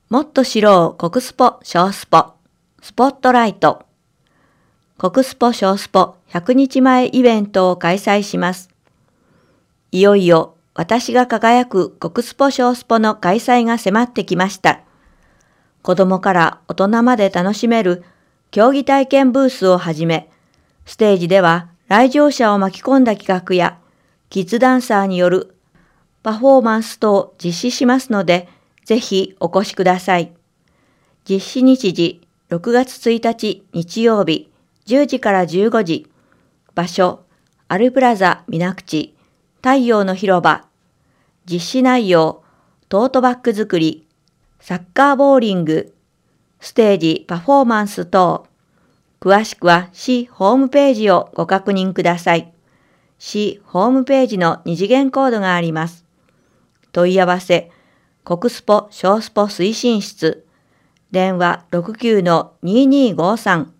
もっと知ろう国スポ小スポスポットライト国スポ小スポ100日前イベントを開催します。いよいよ私が輝く国スポ小スポの開催が迫ってきました。子供から大人まで楽しめる競技体験ブースをはじめ、ステージでは来場者を巻き込んだ企画やキッズダンサーによるパフォーマンス等を実施しますので、ぜひお越しください。実施日時6月1日日曜日10時から15時。場所アルプラザ水口太陽の広場。実施内容トートバッグ作り、サッカーボーリング、ステージパフォーマンス等。詳しくは市ホームページをご確認ください。市ホームページの二次元コードがあります。問い合わせ国スポ小スポ推進室、電話69-2253